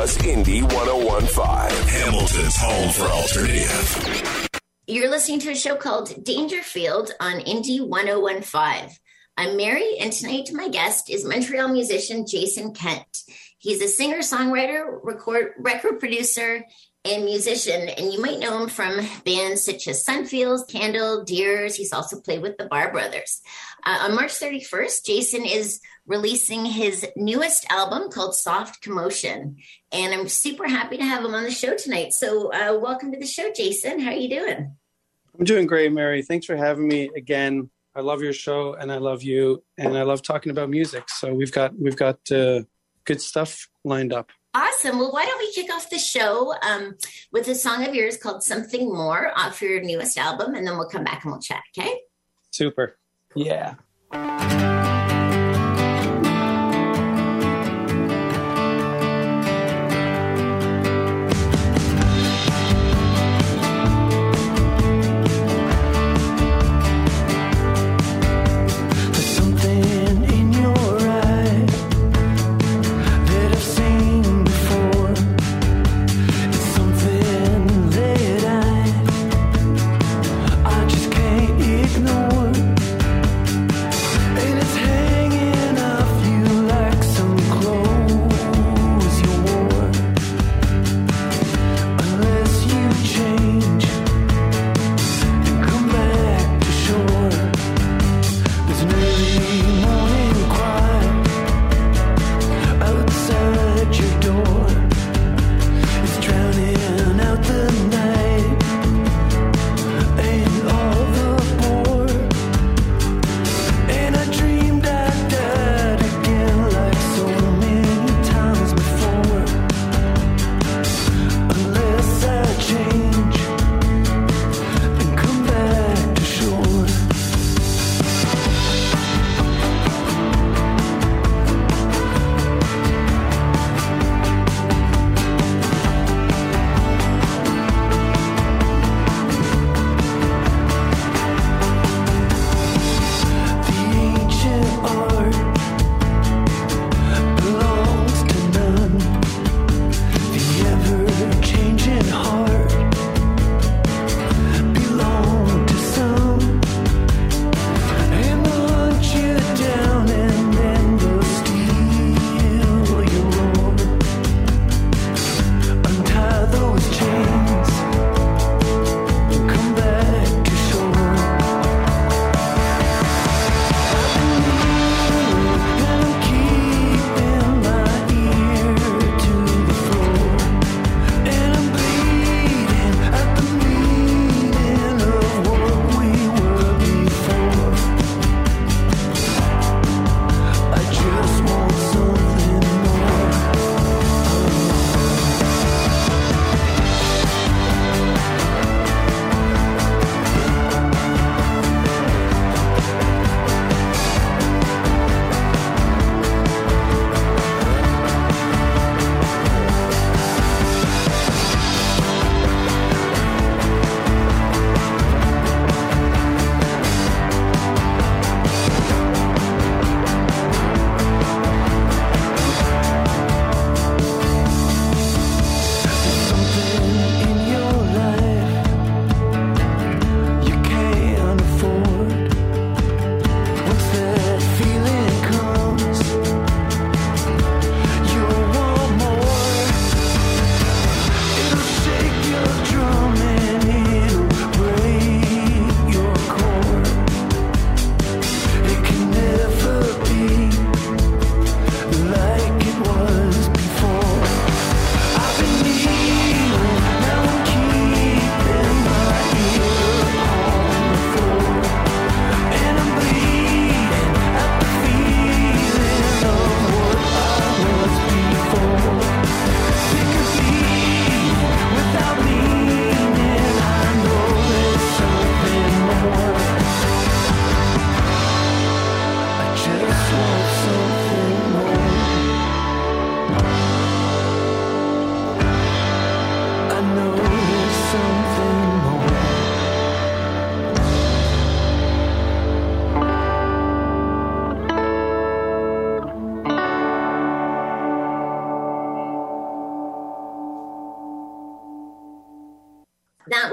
was Indie 101.5, Hamilton's home for alternative. You're listening to a show called Dangerfield on Indie 101.5. I'm Mary, and tonight my guest is Montreal musician Jason Kent. He's a singer-songwriter, record producer, and musician, and you might know him from bands such as Sunfields, Candle, Deers. He's also played with the Bar Brothers. On March 31st, Jason is releasing his newest album called Soft Commotion, and I'm super happy to have him on the show tonight. So welcome to the show, Jason. How are you doing? I'm doing great, Mary. Thanks for having me again. I love your show, and I love you, and I love talking about music. So we've got good stuff lined up. Awesome. Well, why don't we kick off the show with a song of yours called Something More off your newest album, and then we'll come back and we'll chat, okay? Super. Yeah. And it's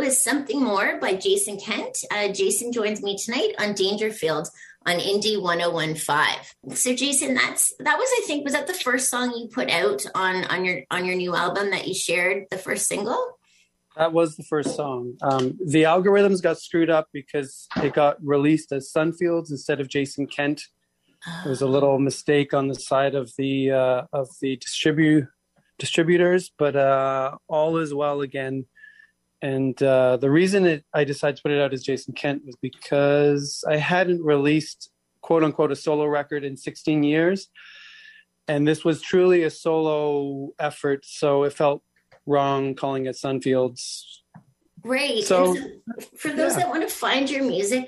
is Something More by Jason Kent. Jason joins me tonight on Dangerfield on Indie 1015. So Jason, that was, I think, was that the first song you put out on your new album that you shared, the first single? That was the first song. The algorithms got screwed up because it got released as Sunfields instead of Jason Kent. There was a little mistake on the side of the distributors, but all is well again. And the reason I decided to put it out as Jason Kent was because I hadn't released, quote unquote, a solo record in 16 years. And this was truly a solo effort. So it felt wrong calling it Sunfields. Right. So for those that want to find your music,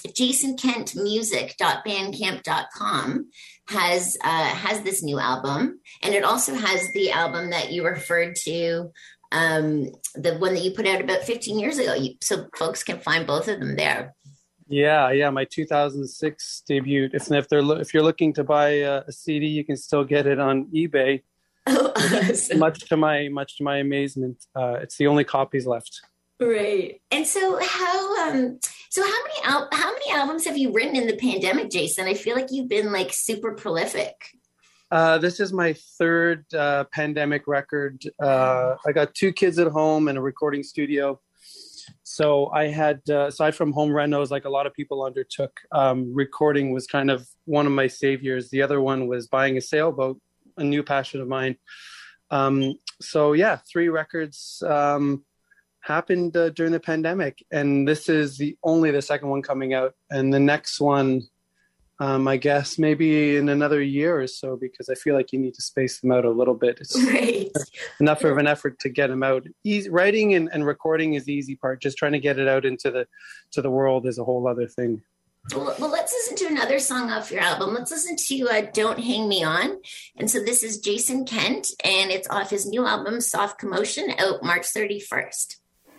jasonkentmusic.bandcamp.com has this new album. And it also has the album that you referred to, the one that you put out about 15 years ago, so folks can find both of them there. Yeah, my 2006 debut. If you're looking to buy a CD, you can still get it on eBay. Oh, awesome. Much to my amazement, it's the only copies left. Right. And so how many albums have you written in the pandemic, Jason? I feel like you've been like super prolific. This is my third pandemic record. I got 2 kids at home and a recording studio. So I had, aside from home renos, like a lot of people undertook, recording was kind of one of my saviors. The other one was buying a sailboat, a new passion of mine. 3 records happened during the pandemic. And this is the second one coming out. And the next one, I guess maybe in another year or so, because I feel like you need to space them out a little bit. It's enough of an effort to get them out. Writing and recording is the easy part. Just trying to get it out into the world is a whole other thing. Well, let's listen to another song off your album. Let's listen to Don't Hang Me On. And so this is Jason Kent, and it's off his new album, Soft Commotion, out March 31st.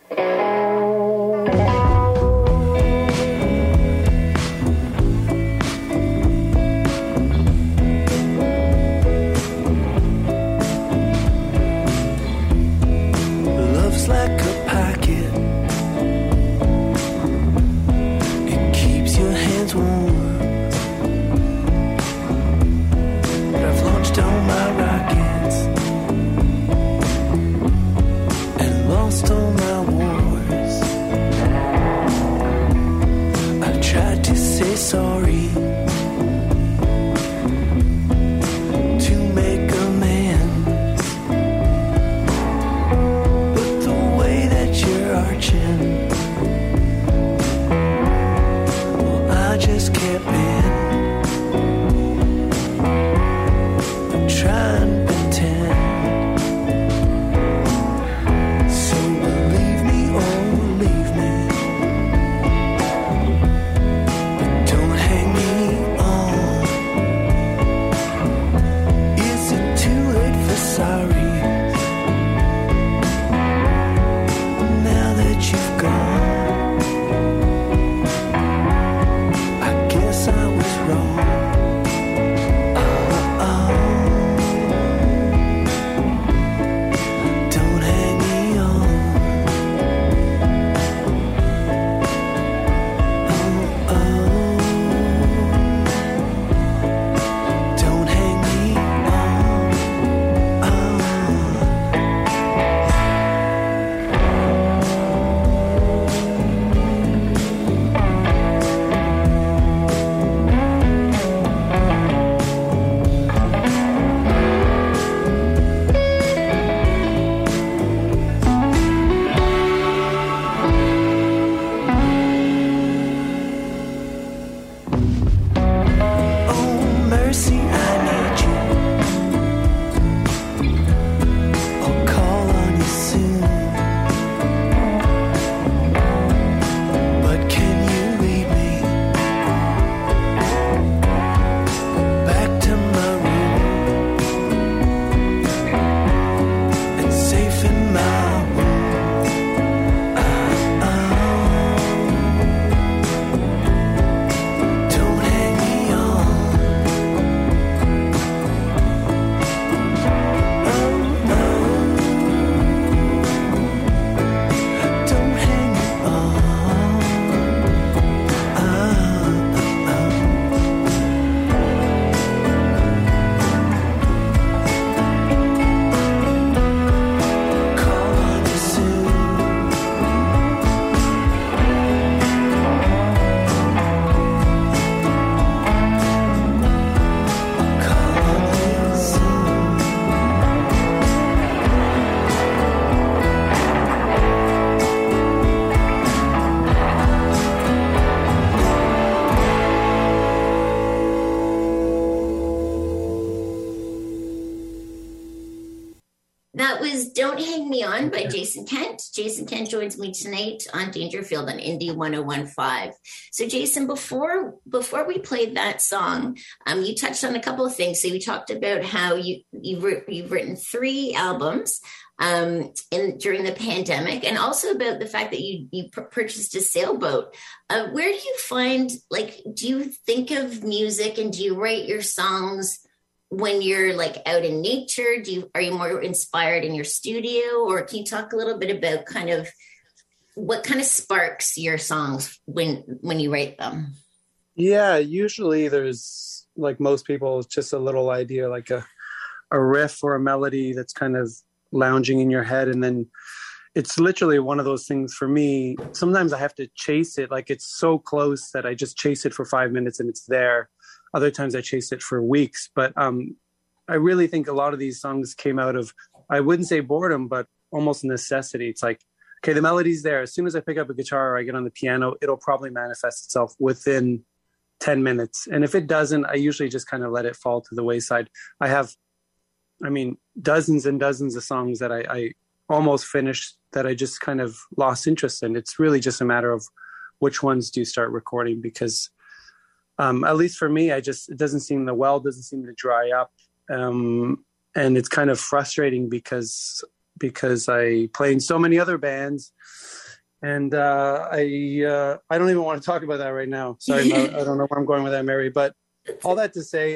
Like a pocket, it keeps your hands warm. But I've launched all my rockets and lost all my wars. was Don't Hang Me On by Jason Kent. Jason Kent joins me tonight on Dangerfield on Indie 1015. So Jason, before we played that song, you touched on a couple of things. So you talked about how you've written 3 albums during the pandemic, and also about the fact that you purchased a sailboat. Where do you find, like, do you think of music and do you write your songs when you're like out in nature? Are you more inspired in your studio, or can you talk a little bit about kind of what kind of sparks your songs when you write them? Yeah, usually there's, like most people, it's just a little idea, like a riff or a melody that's kind of lounging in your head, and then it's literally one of those things for me. Sometimes I have to chase it, like it's so close that I just chase it for 5 minutes and it's there. Other times I chase it for weeks. But I really think a lot of these songs came out of, I wouldn't say boredom, but almost necessity. It's like, okay, the melody's there. As soon as I pick up a guitar or I get on the piano, it'll probably manifest itself within 10 minutes. And if it doesn't, I usually just kind of let it fall to the wayside. I have, dozens and dozens of songs that I almost finished that I just kind of lost interest in. It's really just a matter of which ones do you start recording, because at least for me, the well doesn't seem to dry up. And it's kind of frustrating because I play in so many other bands, and I don't even want to talk about that right now. Sorry, I don't know where I'm going with that, Mary, but all that to say,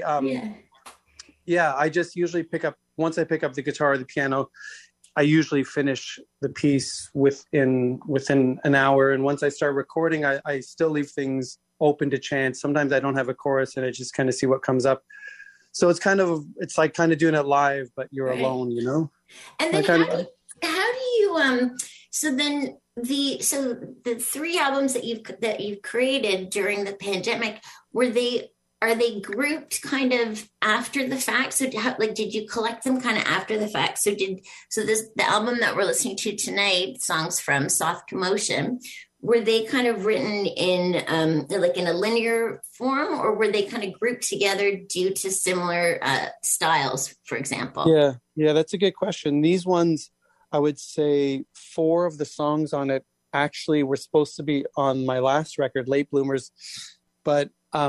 I just usually once I pick up the guitar or the piano, I usually finish the piece within an hour. And once I start recording, I still leave things open to chance. Sometimes I don't have a chorus and I just kind of see what comes up. So it's like kind of doing it live, but you're alone, you know? And then how do you, so then the 3 albums that you've created during the pandemic, are they grouped kind of after the fact? So did you collect them kind of after the fact? So the album that we're listening to tonight, songs from Soft Commotion, were they kind of written in in a linear form, or were they kind of grouped together due to similar styles, for example? Yeah, that's a good question. These ones, I would say 4 of the songs on it actually were supposed to be on my last record, Late Bloomers, but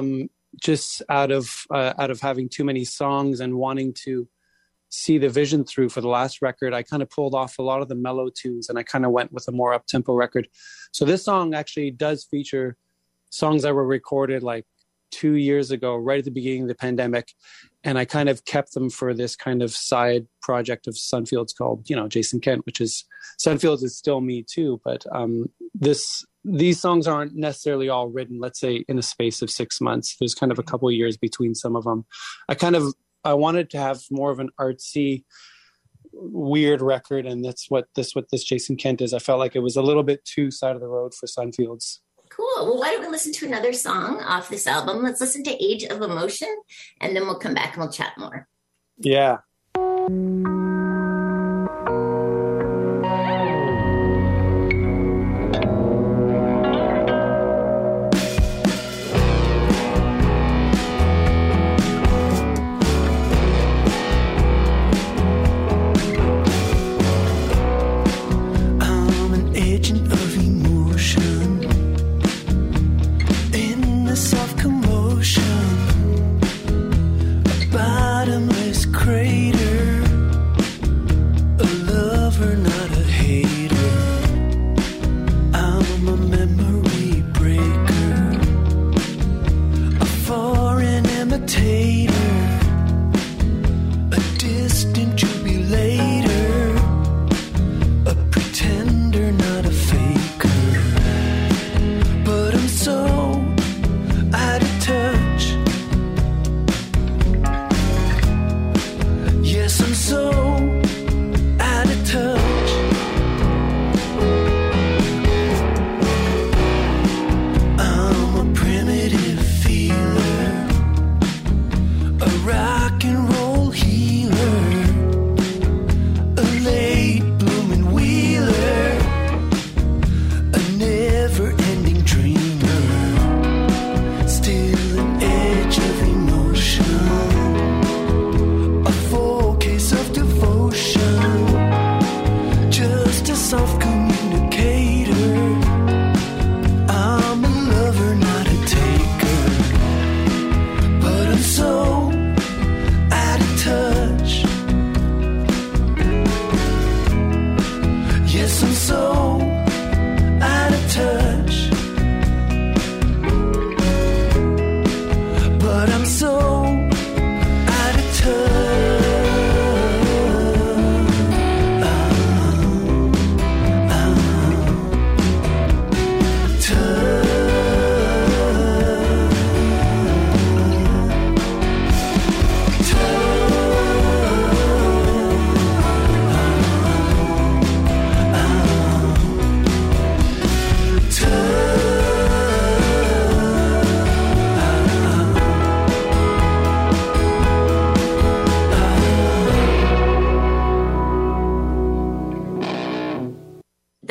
just out of having too many songs and wanting to see the vision through for the last record, I kind of pulled off a lot of the mellow tunes and I kind of went with a more up-tempo record. So this song actually does feature songs that were recorded like 2 years ago, right at the beginning of the pandemic. And I kind of kept them for this kind of side project of Sunfields called, Jason Kent, which is, Sunfields is still me too. But these songs aren't necessarily all written, let's say, in a space of 6 months. There's kind of a couple of years between some of them. I wanted to have more of an artsy, weird record, and that's what this Jason Kent is. I felt like it was a little bit too side of the road for Sunfields. Cool. Well, why don't we listen to another song off this album? Let's listen to Age of Emotion, and then we'll come back and we'll chat more. Yeah. Of devotion.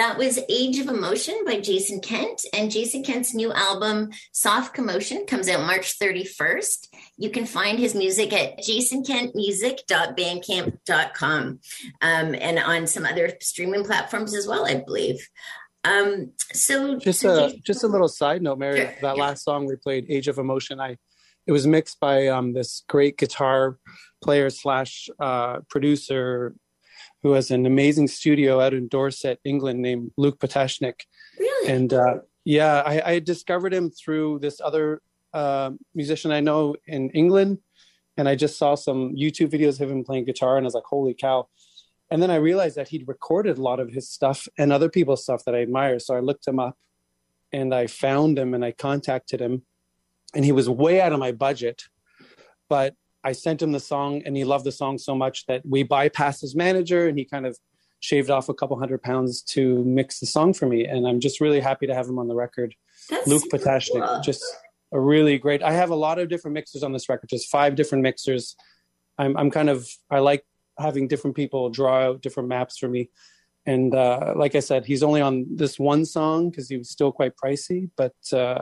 That was Age of Emotion by Jason Kent. And Jason Kent's new album, Soft Commotion, comes out March 31st. You can find his music at jasonkentmusic.bandcamp.com and on some other streaming platforms as well, I believe. Just a little side note, Mary, sure, that last song we played, Age of Emotion, it was mixed by this great guitar player / producer who has an amazing studio out in Dorset, England, named Luke Potashnik. Really? And I discovered him through this other musician I know in England. And I just saw some YouTube videos of him playing guitar, and I was like, holy cow. And then I realized that he'd recorded a lot of his stuff and other people's stuff that I admire. So I looked him up and I found him and I contacted him, and he was way out of my budget, but I sent him the song and he loved the song so much that we bypassed his manager, and he kind of shaved off a couple £100 to mix the song for me. And I'm just really happy to have him on the record. That's Luke Potashnik, cool. Just a really great, I have a lot of different mixers on this record, just 5 different mixers. I like having different people draw out different maps for me. And like I said, he's only on this one song because he was still quite pricey, but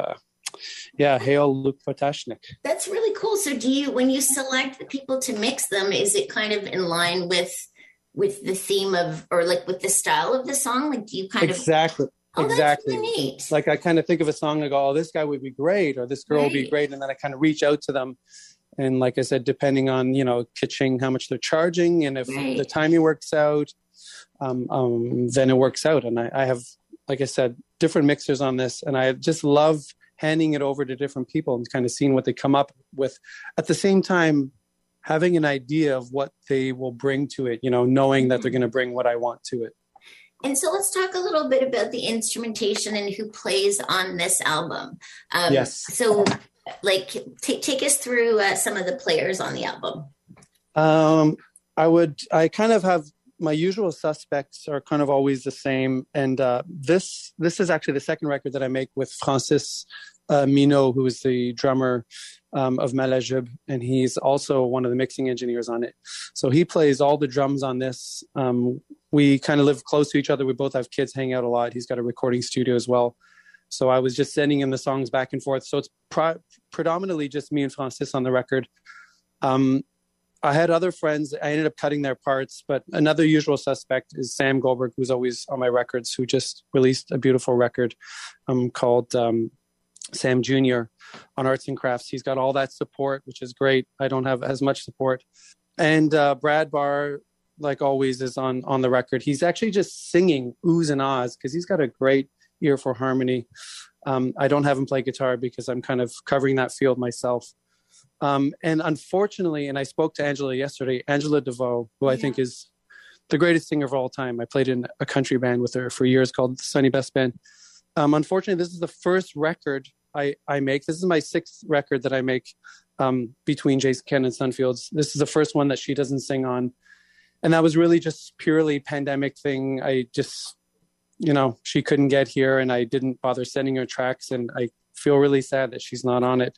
hail Luke Potashnik. That's really cool. So when you select the people to mix them, is it kind of in line with the theme of, or like with the style of the song? Like, do you kind exactly. Oh, exactly. That's really neat. Like, I kind of think of a song, I go, oh, this guy would be great, or this girl would be great. And then I kind of reach out to them. And like I said, depending on, kitching, how much they're charging, and if the timing works out, then it works out. And I have, like I said, different mixers on this, and I just love handing it over to different people and kind of seeing what they come up with. At the same time, having an idea of what they will bring to it, knowing that they're going to bring what I want to it. And so let's talk a little bit about the instrumentation and who plays on this album. Yes. So take us through some of the players on the album. I kind of have my usual suspects are kind of always the same. And this is actually the second record that I make with Francis Minot, who is the drummer of Malajube, and he's also one of the mixing engineers on it. So he plays all the drums on this. We kind of live close to each other. We both have kids, hang out a lot. He's got a recording studio as well. So I was just sending him the songs back and forth. So it's predominantly just me and Francis on the record. I had other friends. I ended up cutting their parts, but another usual suspect is Sam Goldberg, who's always on my records, who just released a beautiful record called Sam Jr. on Arts and Crafts. He's got all that support, which is great. I don't have as much support. And Brad Barr, like always, is on the record. He's actually just singing oohs and ahs because he's got a great ear for harmony. I don't have him play guitar because I'm kind of covering that field myself. And unfortunately, and I spoke to Angela yesterday, Angela DeVoe, who I think is the greatest singer of all time. I played in a country band with her for years called the Sunny Best Band. Unfortunately, this is the first record I make. This is my 6th record that I make between Jason Kent and Sunfields. This is the first one that she doesn't sing on. And that was really just purely pandemic thing. I just, she couldn't get here and I didn't bother sending her tracks. And I feel really sad that she's not on it.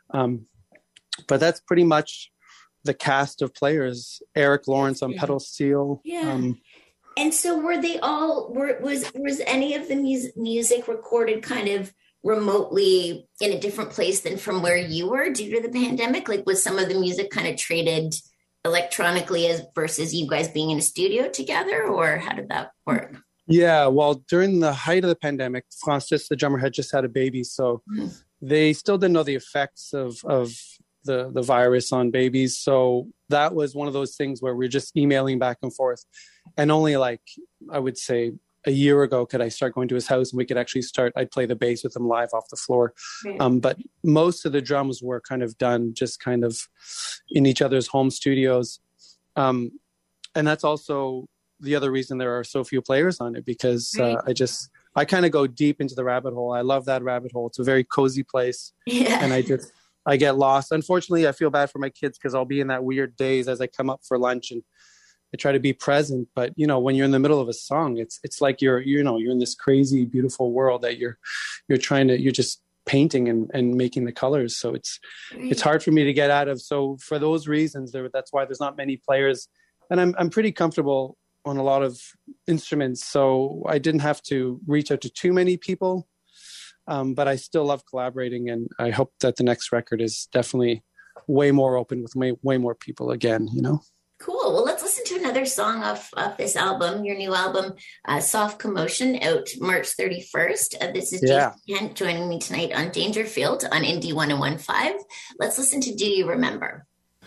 But that's pretty much the cast of players. Eric Lawrence on pedal steel. Yeah. And so were they all, was any of the music recorded kind of remotely in a different place than from where you were due to the pandemic? Like, was some of the music kind of traded electronically versus you guys being in a studio together, or how did that work? Yeah, well, during the height of the pandemic, Francis, the drummer, had just had a baby. So they still didn't know the effects of the virus on babies. So that was one of those things where we're just emailing back and forth. And only I would say a year ago could I start going to his house and we could actually I'd play the bass with him live off the floor. Right. But most of the drums were kind of done just kind of in each other's home studios. And that's also the other reason there are so few players on it, because I kind of go deep into the rabbit hole. I love that rabbit hole. It's a very cozy place. Yeah. And I get lost. Unfortunately, I feel bad for my kids because I'll be in that weird daze as I come up for lunch and I try to be present. But, when you're in the middle of a song, it's like you're in this crazy, beautiful world that you're just painting and making the colors. So it's hard for me to get out of. So for those reasons, that's why there's not many players. And I'm pretty comfortable on a lot of instruments, so I didn't have to reach out to too many people. But I still love collaborating, and I hope that the next record is definitely way more open with way more people again, you know? Cool. Well, let's listen to another song off this album, your new album, Soft Commotion, out March 31st. This is Jason Kent joining me tonight on Dangerfield on Indie 1015. Let's listen to Do You Remember?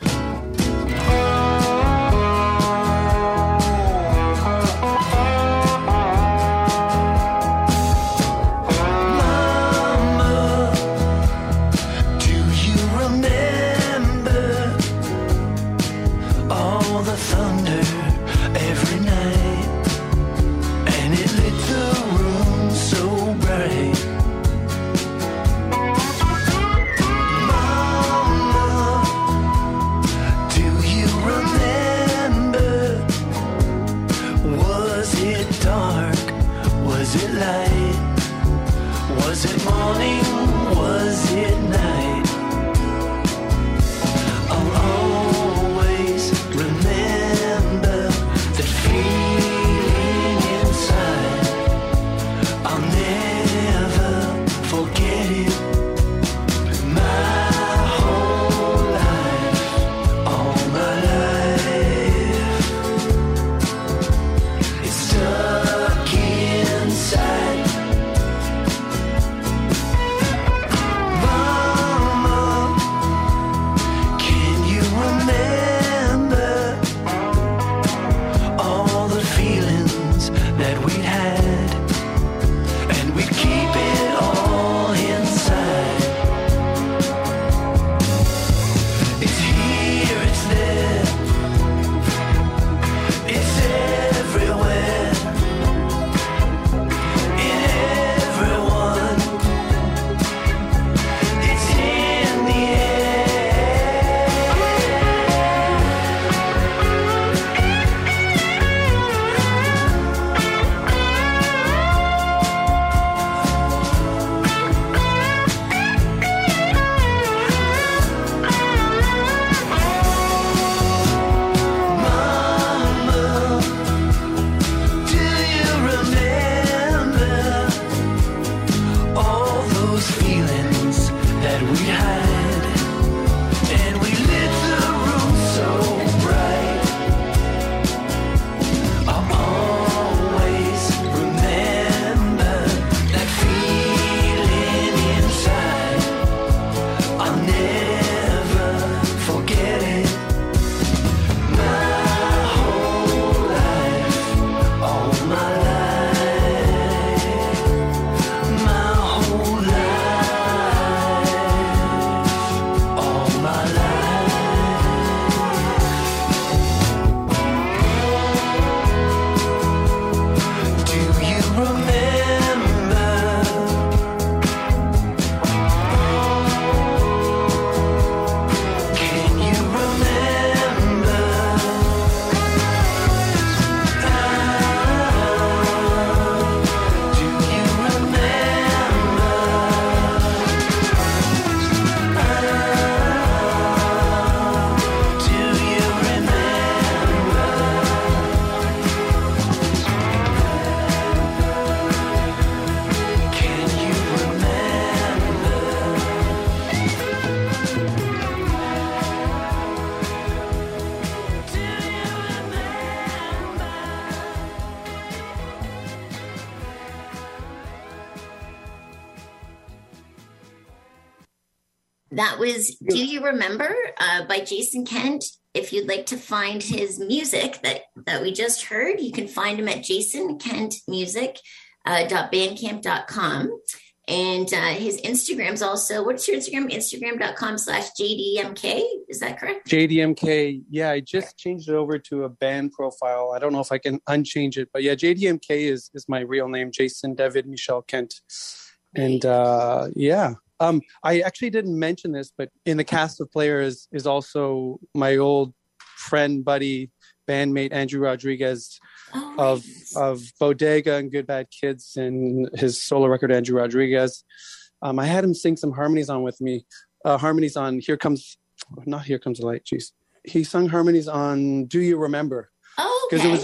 That was Do You Remember by Jason Kent. If you'd like to find his music that we just heard, you can find him at jasonkentmusic.bandcamp.com. And his Instagram's also, what's your Instagram? Instagram.com/JDMK. Is that correct? JDMK. Yeah, I just changed it over to a band profile. I don't know if I can unchange it, but yeah, JDMK is my real name, Jason David Michel Kent. And yeah. I actually didn't mention this, but in the cast of players is also my old friend, buddy, bandmate, Andrew Rodriguez of Bodega and Good Bad Kids and his solo record, Andrew Rodriguez. I had him sing some harmonies on with me. Harmonies on not Here Comes the Light, geez. He sung harmonies on Do You Remember? Oh, okay. Because it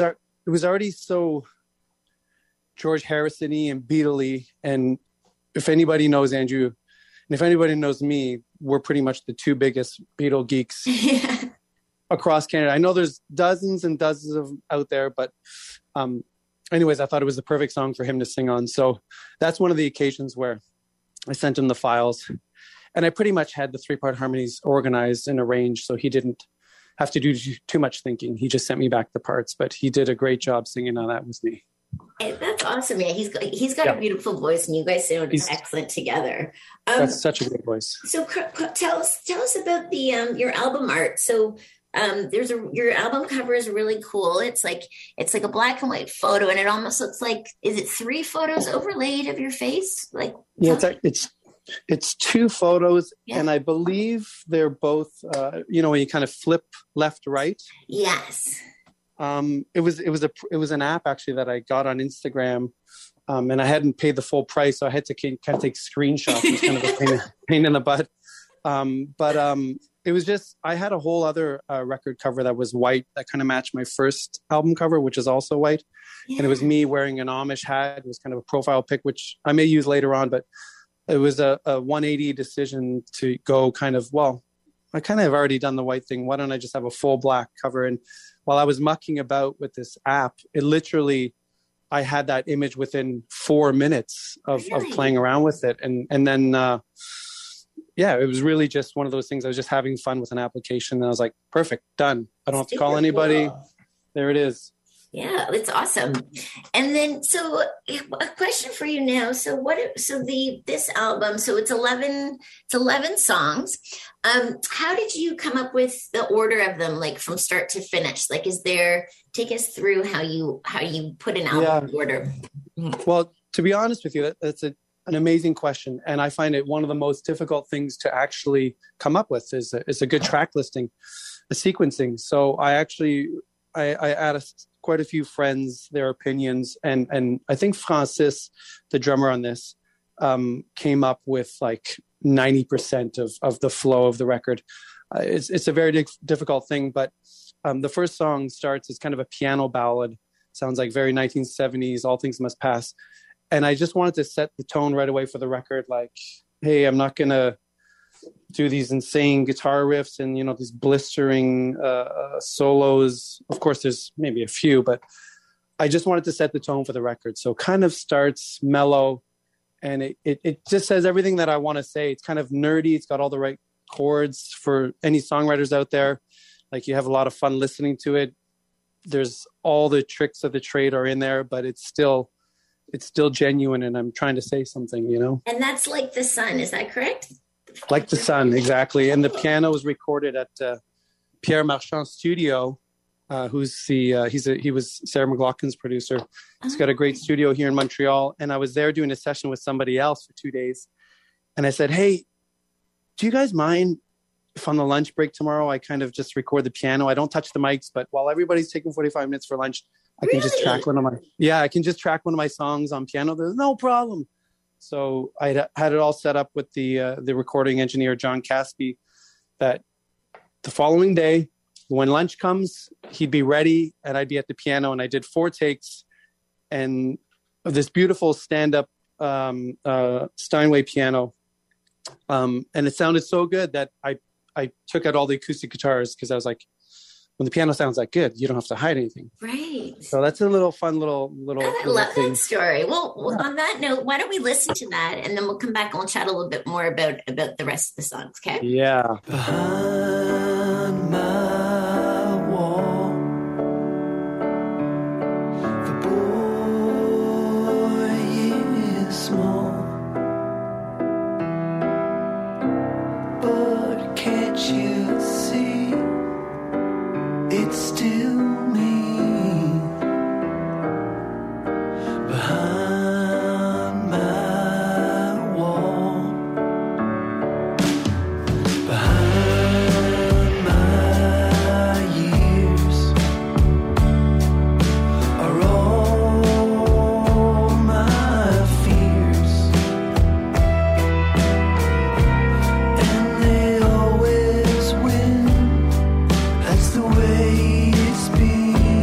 it was already so George Harrison-y and Beatle-y. And if anybody knows Andrew, and if anybody knows me, we're pretty much the two biggest Beatle geeks across Canada. I know there's dozens and dozens of out there, but anyways, I thought it was the perfect song for him to sing on. So that's one of the occasions where I sent him the files, and I pretty much had the 3-part harmonies organized and arranged, so he didn't have to do too much thinking. He just sent me back the parts, but he did a great job singing on that with me. Hey, that's awesome. Yeah, he's got a beautiful voice, and you guys sound excellent together. That's such a great voice. So tell us about the your album art. So your album cover is really cool. It's like a black and white photo, and it almost looks like, is it 3 photos overlaid of your face? Like, yeah, it's 2 photos, and I believe they're both when you kind of flip left right. Yes. It was an app actually that I got on Instagram, and I hadn't paid the full price, so I had to kind of take screenshots. It was kind of a pain in the butt. But it was just, I had a whole other record cover that was white that kind of matched my first album cover, which is also white. Yeah. And it was me wearing an Amish hat. It was kind of a profile pic, which I may use later on, but it was a 180 decision to go kind of, well, I kind of have already done the white thing. Why don't I just have a full black cover? And while I was mucking about with this app, it literally, I had that image within 4 minutes of playing around with it. And then, it was really just one of those things. I was just having fun with an application, and I was like, perfect, done. I don't have to call anybody. Cool. There it is. Yeah, it's awesome. And then, so a question for you now. So this album, so it's 11 songs. How did you come up with the order of them, like from start to finish? Like, take us through how you put an album in order? Well, to be honest with you, that's an amazing question. And I find it one of the most difficult things to actually come up with is a good track listing, a sequencing. So I asked quite a few friends their opinions, and I think Francis, the drummer on this, came up with like 90% of the flow of the record. It's a very difficult thing, but the first song starts as kind of a piano ballad. Sounds like very 1970s, All Things Must Pass. And I just wanted to set the tone right away for the record. Like, hey, I'm not going to do these insane guitar riffs and, these blistering solos. Of course, there's maybe a few, but I just wanted to set the tone for the record. So kind of starts mellow, and it just says everything that I want to say. It's kind of nerdy. It's got all the right chords for any songwriters out there. Like, you have a lot of fun listening to it. There's all the tricks of the trade are in there, but it's still genuine, and I'm trying to say something, And that's Like the Sun, is that correct? Like the Sun, exactly. And the piano was recorded at Pierre Marchand's studio, he was Sarah McLachlan's producer. He's got a great studio here in Montreal, and I was there doing a session with somebody else for 2 days. And I said, hey, do you guys mind if on the lunch break tomorrow I kind of just record the piano? I don't touch the mics, but while everybody's taking 45 minutes for lunch, I can just track one of my songs on piano. There's no problem. So I had it all set up with the recording engineer, John Caspi, that the following day, when lunch comes, he'd be ready and I'd be at the piano. And I did 4 takes and this beautiful stand-up Steinway piano. And it sounded so good that I took out all the acoustic guitars, because I was like, when the piano sounds that good, you don't have to hide anything. Right. So that's a little fun little I love that story. Well, on that note, why don't we listen to that, and then we'll come back and we'll chat a little bit more about the rest of the songs, okay? Yeah. Behind my wall, the boy is small, but can't you see? It's still me behind my wall, behind my years are all my fears, and they always win. That's the way it's been.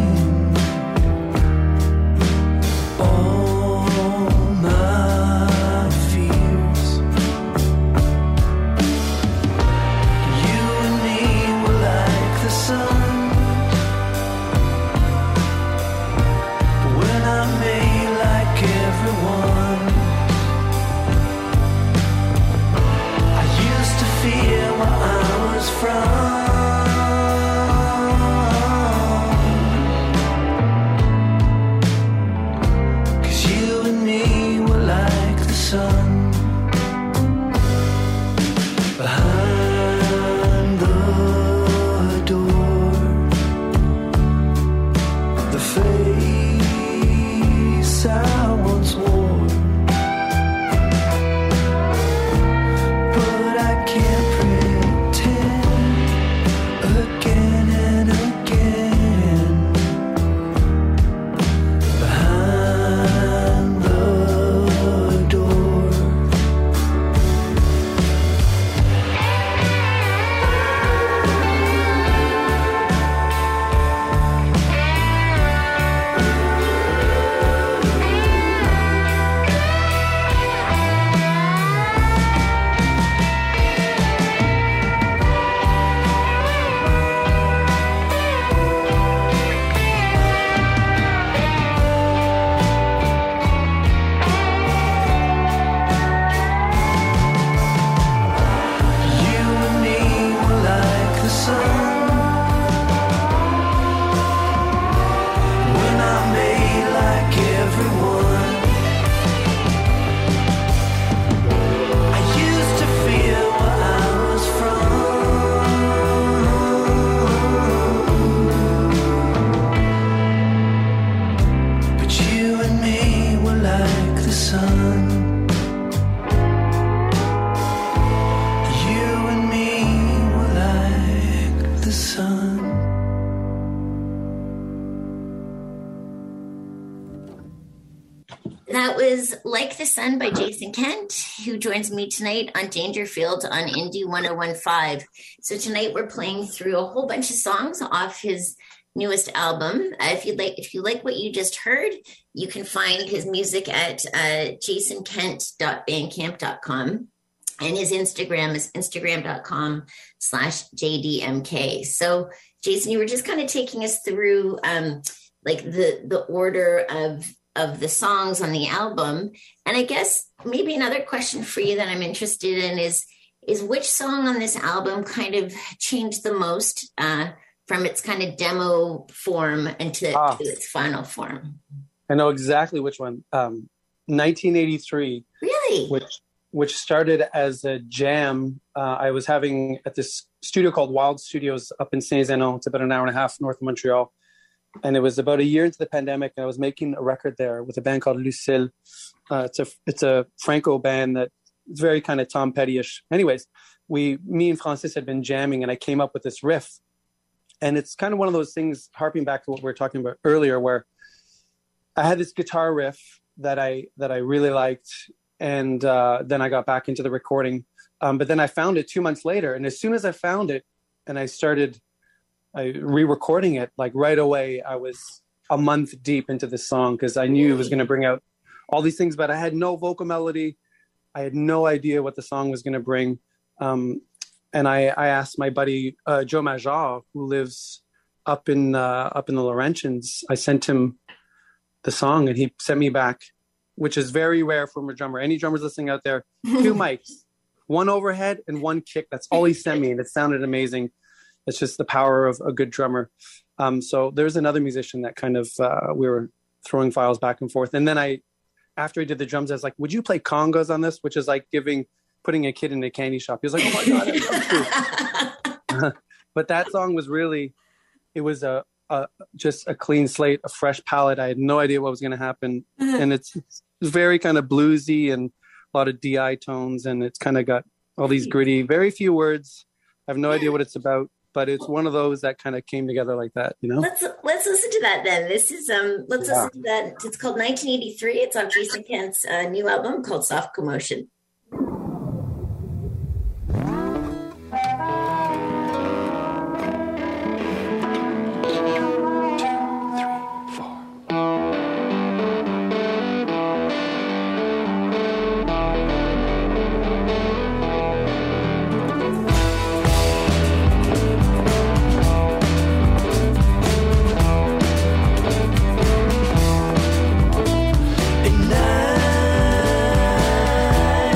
That was Like the Sun by Jason Kent, who joins me tonight on Dangerfield on Indie 1015. So tonight we're playing through a whole bunch of songs off his newest album. If you like what you just heard, you can find his music at jasonkent.bandcamp.com. And his Instagram is instagram.com/JDMK. So Jason, you were just kind of taking us through like the order of the songs on the album. And I guess maybe another question for you that I'm interested in is which song on this album kind of changed the most from its kind of demo form into to its final form? I know exactly which one. 1983. Really? Which started as a jam I was having at this studio called Wild Studios up in Saint-Zénon. It's about an hour and a half north of Montreal. And it was about a year into the pandemic, and I was making a record there with a band called Lucille. It's a Franco band that is very kind of Tom Petty-ish. Anyways, me and Francis had been jamming, and I came up with this riff. And it's kind of one of those things, harping back to what we were talking about earlier, where I had this guitar riff that I really liked, and then I got back into the recording. But then I found it 2 months later, and as soon as I found it, and I started re-recording it, like right away, I was a month deep into this song because I knew it was going to bring out all these things, but I had no vocal melody. I had no idea what the song was going to bring. And I asked my buddy Joe Major, who lives up in the Laurentians. I sent him the song, and he sent me back, which is very rare from a drummer. Any drummers listening out there, 2 mics, one overhead and one kick. That's all he sent me, and it sounded amazing. It's just the power of a good drummer. So there's another musician that kind of, we were throwing files back and forth. And then after he did the drums, I was like, would you play congas on this? Which is like putting a kid in a candy shop. He was like, oh my God, I love to. But that song was really, it was just a clean slate, a fresh palette. I had no idea what was going to happen. And it's very kind of bluesy and a lot of DI tones. And it's kind of got all these gritty, very few words. I have no idea what it's about. But it's one of those that kind of came together like that, you know? Let's listen to that then. This is, listen to that. It's called 1983. It's on Jason Kent's new album called Soft Commotion. At night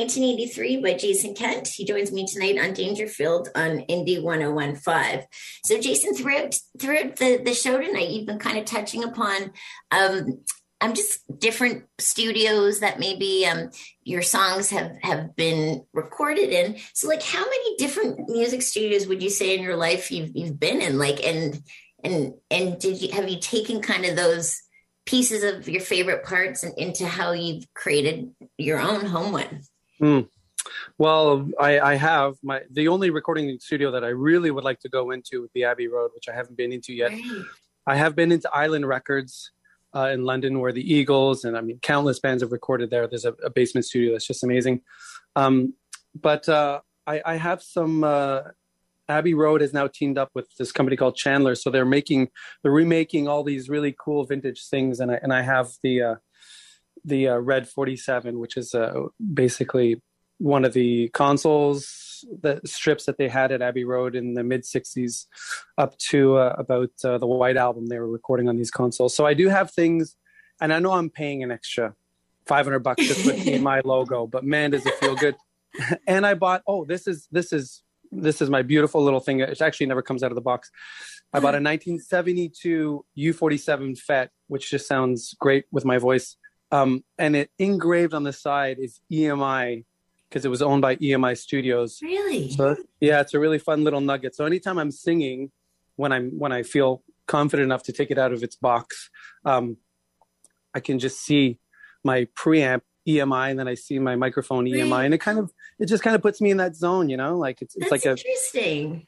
1983 by Jason Kent. He joins me tonight on Dangerfield on Indie 1015. So, Jason, throughout the show tonight, you've been kind of touching upon just different studios that maybe your songs have been recorded in. So, like, how many different music studios would you say in your life you've been in? Like, and have you taken kind of those pieces of your favorite parts and into how you've created your own home one? Well, I have the only recording studio that I really would like to go into would be Abbey Road, which I haven't been into yet. Right. I have been into Island Records in London, where the Eagles and countless bands have recorded there. There's a basement studio that's just amazing. But I have some. Abbey Road has now teamed up with this company called Chandler, so they're remaking all these really cool vintage things, and I have the Red 47, which is basically one of the consoles, the strips that they had at Abbey Road in the mid 60s, up to about the White Album. They were recording on these consoles, so I do have things, and I know I'm paying an extra $500 to put my logo, but man, does it feel good! And I bought. This is my beautiful little thing. It actually never comes out of the box. I bought a 1972 U-47 FET, which just sounds great with my voice. And it engraved on the side is EMI, because it was owned by EMI Studios. Really? So, yeah, it's a really fun little nugget. So anytime I'm singing, when I feel confident enough to take it out of its box, I can just see my preamp EMI, and then I see my microphone EMI, and it just kind of puts me in that zone, like it's That's like interesting.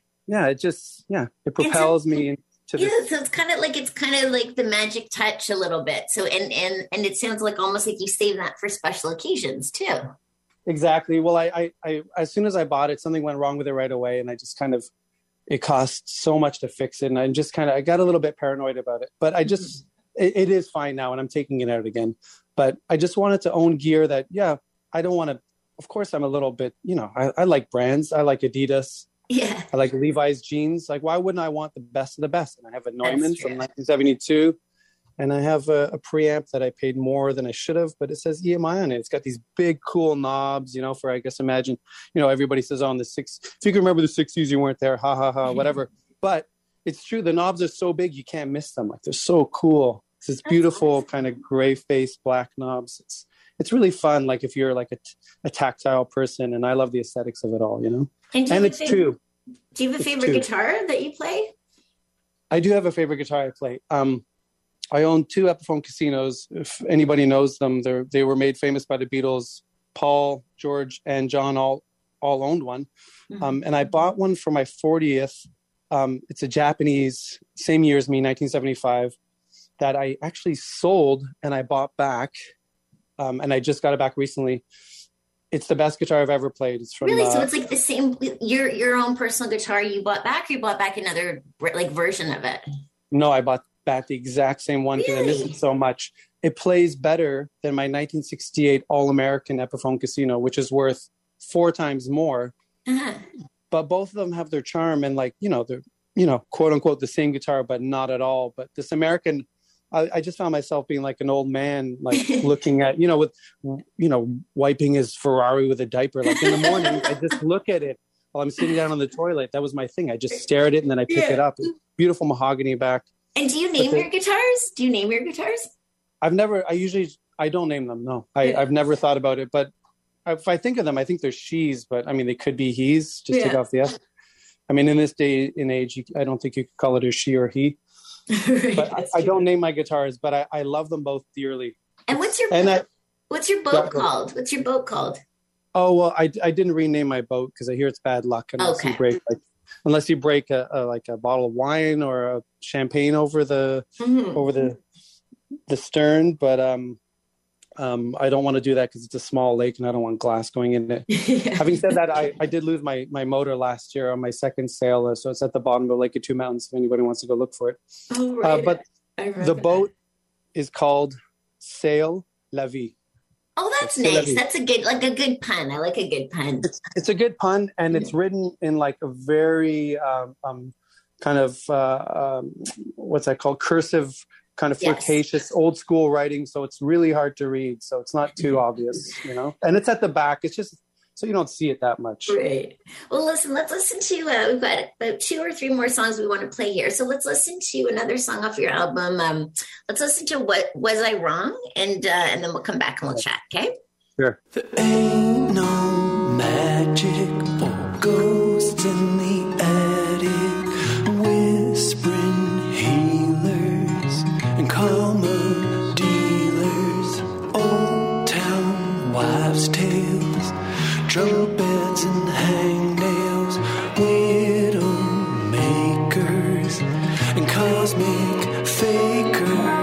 It propels me into this. So it's kind of like the magic touch a little bit. So and it sounds like almost like you save that for special occasions too. Exactly. Well, I as soon as I bought it, something went wrong with it right away, and I just it cost so much to fix it, and I got a little bit paranoid about it, but I just it is fine now, and I'm taking it out again. But I just wanted to own gear that, I don't want to, of course I'm a little bit, I like brands. I like Adidas. Yeah. I like Levi's jeans. Like, why wouldn't I want the best of the best? And I have a Neumann from 1972, and I have a preamp that I paid more than I should have, but it says EMI on it. It's got these big, cool knobs, for, I guess, imagine, everybody says, if you can remember the 60s, you weren't there, ha, ha, ha, whatever. But it's true. The knobs are so big, you can't miss them. Like, they're so cool. It's beautiful kind of gray face, black knobs. It's really fun. Like, if you're like a tactile person, and I love the aesthetics of it all, And it's two. Do you have a favorite guitar that you play? I do have a favorite guitar I play. I own two Epiphone Casinos. If anybody knows them, they were made famous by the Beatles. Paul, George, and John all owned one. Mm-hmm. And I bought one for my 40th. It's a Japanese, same year as me, 1975. That I actually sold and I bought back, and I just got it back recently. It's the best guitar I've ever played. It's from really, so it's like the same your own personal guitar you bought back. Or you bought back another version of it. No, I bought back the exact same one because I miss it so much. It plays better than my 1968 All-American Epiphone Casino, which is worth 4 times more. Uh-huh. But both of them have their charm, and they're quote unquote the same guitar, but not at all. But this American, I just found myself being like an old man, like looking at, wiping his Ferrari with a diaper. Like in the morning, I just look at it while I'm sitting down on the toilet. That was my thing. I just stare at it and then I pick it up. Beautiful mahogany back. And do you name your guitars? Do you name your guitars? I don't name them. No, I've never thought about it. But if I think of them, I think they're she's, but they could be he's. Just take off the S. In this day and age, I don't think you could call it a she or he. Right, but I don't name my guitars, but I love them both dearly. And what's your boat called? What's your boat called? Oh, well, I didn't rename my boat because I hear it's bad luck unless you break a bottle of wine or a champagne over the stern. But I don't want to do that because it's a small lake and I don't want glass going in it. Yeah. Having said that, I did lose my motor last year on my second sail, so it's at the bottom of the Lake of Two Mountains if anybody wants to go look for it. Oh, right. But the boat is called Sail La Vie. Oh, that's nice. That's a good pun. I like a good pun. It's a good pun, and it's written in like a very kind of what's that called? Cursive kind of Yes. flirtatious, old school writing. So it's really hard to read. So it's not too obvious, you know, and it's at the back. It's just so you don't see it that much. Great. Well, listen, let's listen to, we've got about 2 or 3 more songs we want to play here. So let's listen to another song off your album. Let's listen to What Was I Wrong? And then we'll come back and we'll chat. Okay. Sure. There ain't no magic or ghosts in the attic, whispering healers and karma dealers, old town wives' tales, trumpets and hangnails, widow makers and cosmic fakers.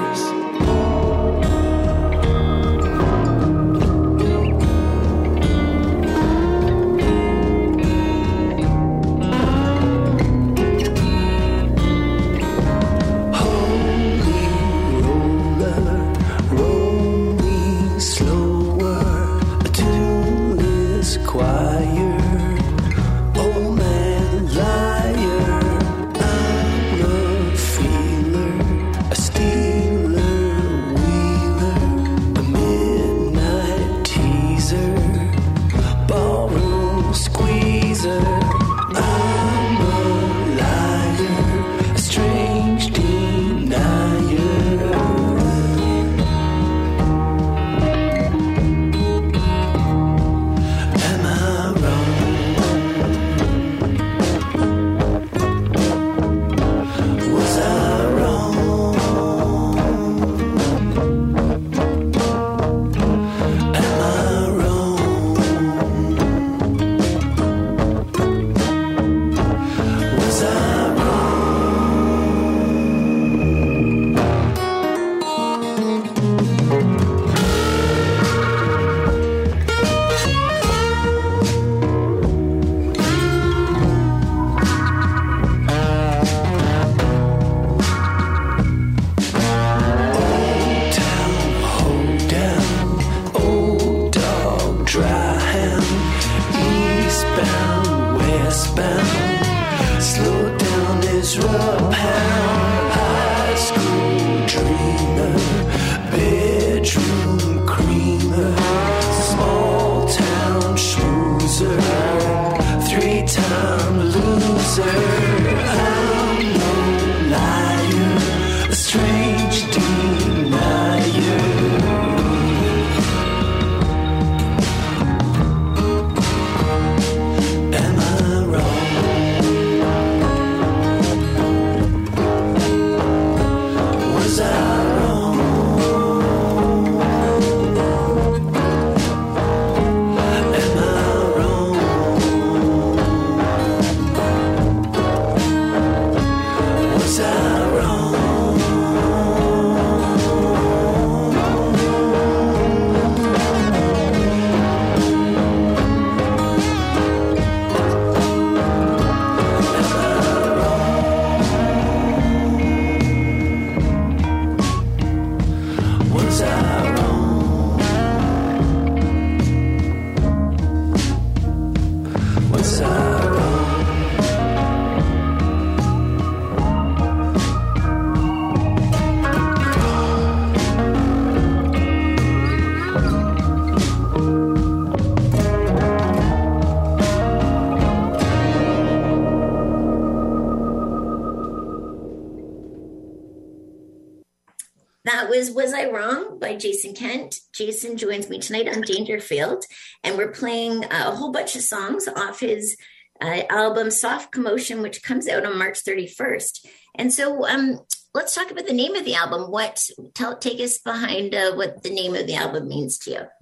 Was I Wrong by Jason Kent. Jason joins me tonight on Dangerfield, and we're playing a whole bunch of songs off his album Soft Commotion, which comes out on March 31st. And so let's talk about the name of the album. Take us behind what the name of the album means to you.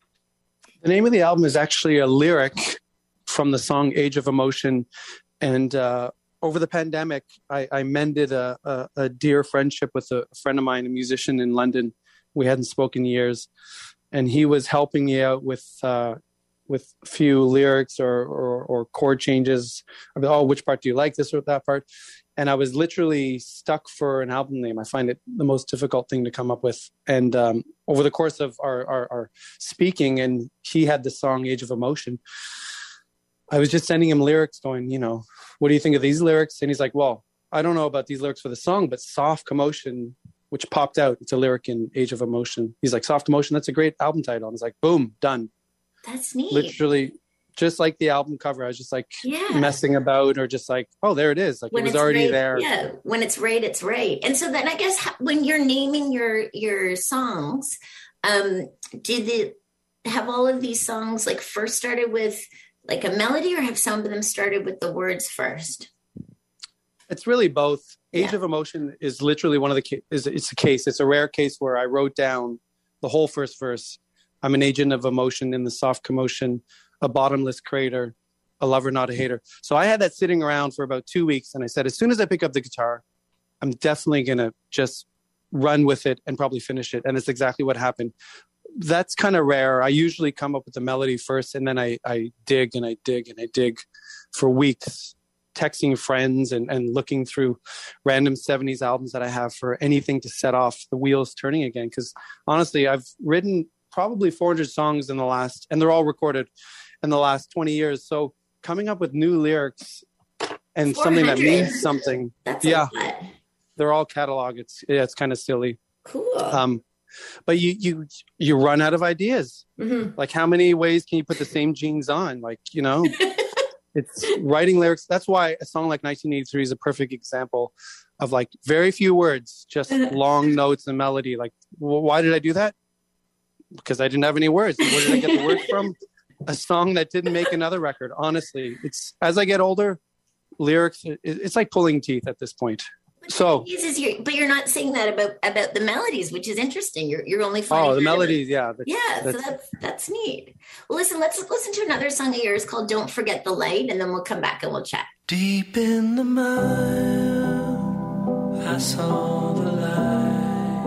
The name of the album is actually a lyric from the song Age of Emotion. And over the pandemic, I mended a dear friendship with a friend of mine, a musician in London. We hadn't spoken in years, and he was helping me out with a few lyrics or chord changes. Which part do you like, this or that part? And I was literally stuck for an album name. I find it the most difficult thing to come up with. And over the course of our speaking, and he had the song Age of Emotion, I was just sending him lyrics going, what do you think of these lyrics? And he's like, well, I don't know about these lyrics for the song, but Soft Commotion which popped out. It's a lyric in Age of Emotion. He's like, Soft Emotion, that's a great album title. I was like, boom, done. That's neat. Literally, just like the album cover, I was just like messing about, or just like, oh, there it is. Like when it was already right, there. Yeah, when it's right, it's right. And so then I guess when you're naming your songs, did it have all of these songs like first started with like a melody, or have some of them started with the words first? It's really both. Age of Emotion is literally one of the it's a rare case where I wrote down the whole first verse. I'm an agent of emotion in the soft commotion, a bottomless crater, a lover, not a hater. So I had that sitting around for about 2 weeks, and I said, as soon as I pick up the guitar, I'm definitely going to just run with it and probably finish it. And it's exactly what happened. That's kind of rare. I usually come up with the melody first, and then I dig and I dig and I dig for weeks, texting friends and looking through random 70s albums that I have for anything to set off the wheels turning again. Because honestly, I've written probably 400 songs and they're all recorded in the last 20 years. So coming up with new lyrics and 400. Something that means something. That's they're all catalog. It's kind of silly. Cool. But you run out of ideas. Mm-hmm. Like, how many ways can you put the same jeans on? Like, it's writing lyrics. That's why a song like 1983 is a perfect example of like very few words, just long notes and melody. Like, why did I do that? Because I didn't have any words. Where did I get the words from? A song that didn't make another record. Honestly, it's as I get older, lyrics, it's like pulling teeth at this point. So, but you're not saying that about the melodies, which is interesting. You're only finding the melodies, so that's neat. Well, listen, let's listen to another song of yours called "Don't Forget the Light," and then we'll come back and we'll chat. Deep in the mile, I saw the light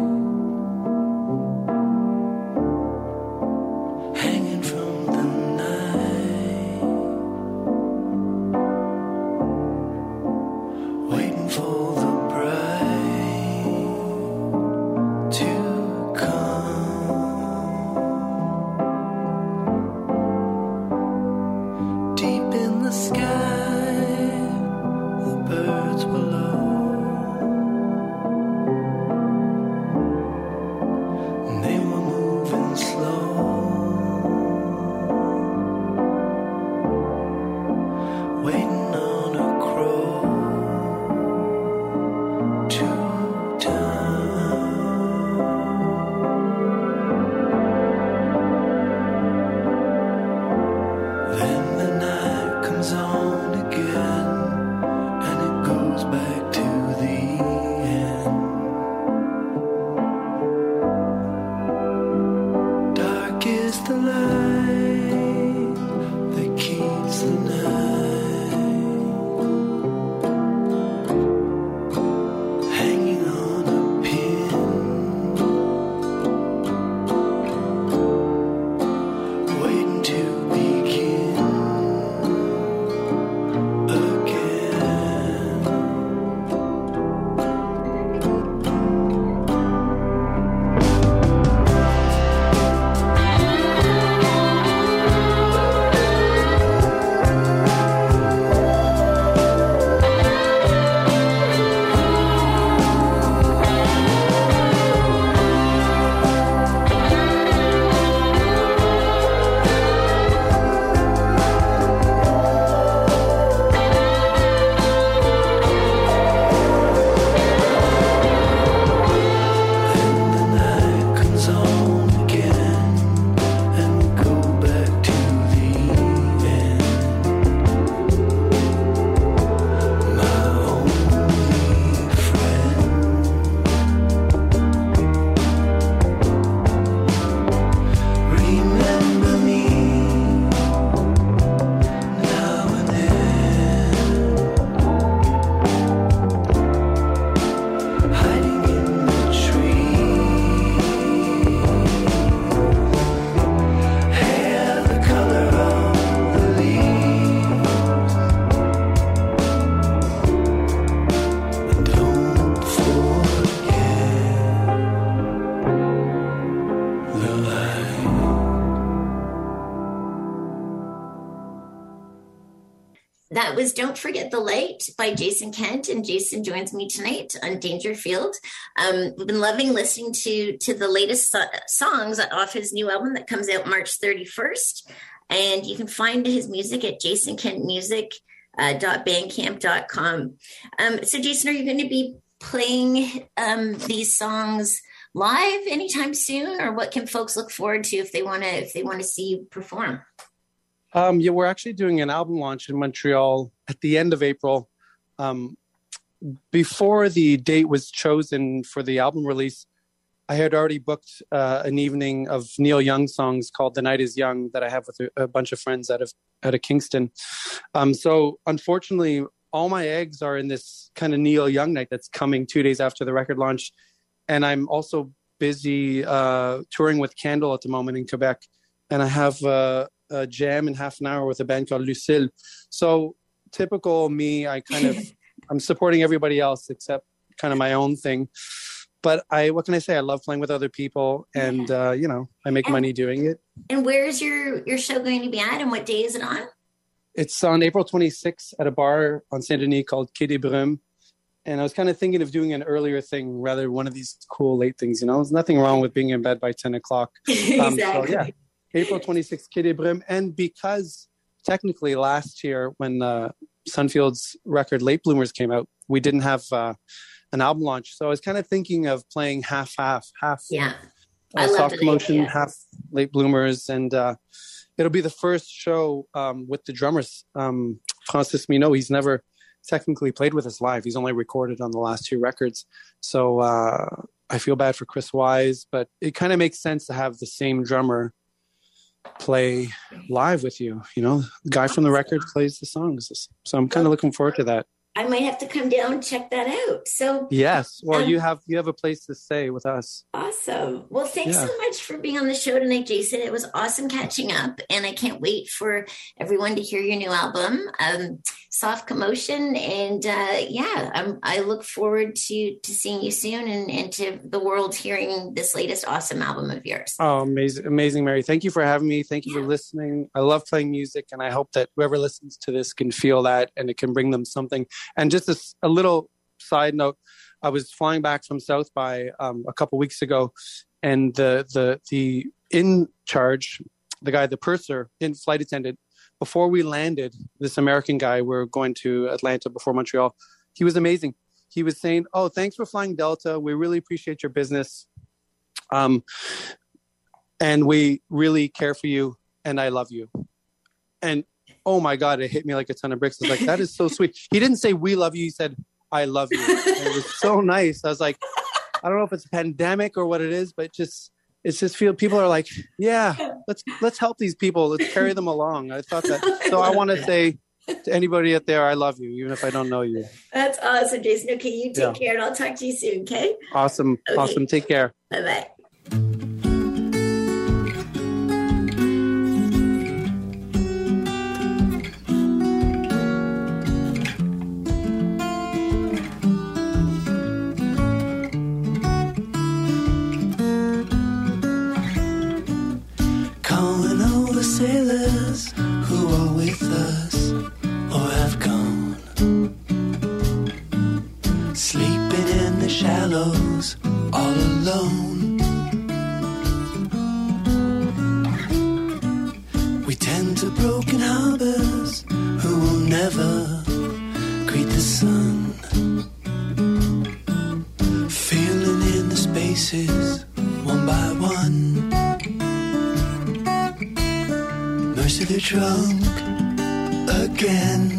hanging from the night, waiting for the sky, the birds were low, It was Don't Forget the Light by Jason Kent, and Jason joins me tonight on Dangerfield. We've been loving listening to the latest songs off his new album that comes out March 31st, and you can find his music at jasonkentmusic.bandcamp.com. So Jason, are you going to be playing these songs live anytime soon, or what can folks look forward to if they want to see you perform? Yeah, we're actually doing an album launch in Montreal at the end of April. Before the date was chosen for the album release, I had already booked an evening of Neil Young songs called The Night Is Young that I have with a bunch of friends out of Kingston. So unfortunately, all my eggs are in this kind of Neil Young night that's coming 2 days after the record launch. And I'm also busy touring with Candle at the moment in Quebec. And I have a jam in half an hour with a band called Lucille. So typical me, I'm supporting everybody else except kind of my own thing. But what can I say? I love playing with other people, and I make money doing it. And where is your show going to be at, and what day is it on? It's on April 26th at a bar on Saint Denis called Quai des Brumes. And I was kind of thinking of doing an earlier thing rather than one of these cool late things. There's nothing wrong with being in bed by 10 o'clock. Exactly. So, yeah, April 26th, Quai des Brumes. And because technically last year when Sunfield's record Late Bloomers came out, we didn't have an album launch. So I was kind of thinking of playing half. Yeah. Soft Motion, half Late Bloomers. And it'll be the first show with the drummers, Francis Minot. He's never technically played with us live. He's only recorded on the last two records. So I feel bad for Chris Wise, but it kind of makes sense to have the same drummer play live with you. The guy from the record plays the songs. So I'm kind of looking forward to that. I might have to come down and check that out. So yes, well, you have a place to stay with us. Awesome. Well, thanks so much for being on the show tonight, Jason. It was awesome catching up, and I can't wait for everyone to hear your new album, Soft Commotion. And I look forward to seeing you soon and to the world hearing this latest awesome album of yours. Oh, amazing, Mary. Thank you for having me. Thank you for listening. I love playing music, and I hope that whoever listens to this can feel that, and it can bring them something. And just a little side note, I was flying back from South by a couple weeks ago, and the in charge, the guy, the purser, flight attendant, before we landed, this American guy, we're going to Atlanta before Montreal. He was amazing. He was saying, "Oh, thanks for flying Delta. We really appreciate your business. And we really care for you, and I love you." And oh my God, it hit me like a ton of bricks. I was like, that is so sweet. He didn't say, "We love you." He said, "I love you." And it was so nice. I was like, I don't know if it's a pandemic or what it is, but it's just feel people are like, yeah, let's help these people. Let's carry them along. I thought that. So I want to say to anybody out there, I love you, even if I don't know you. That's awesome, Jason. Okay, you take care, and I'll talk to you soon, okay? Awesome. Okay. Awesome. Take care. Bye-bye. Sailors who are with us or have gone, sleeping in the shallows all alone. We tend to broken harbors who will never greet the sun, filling in the spaces one by one. Mercy, they're drunk again.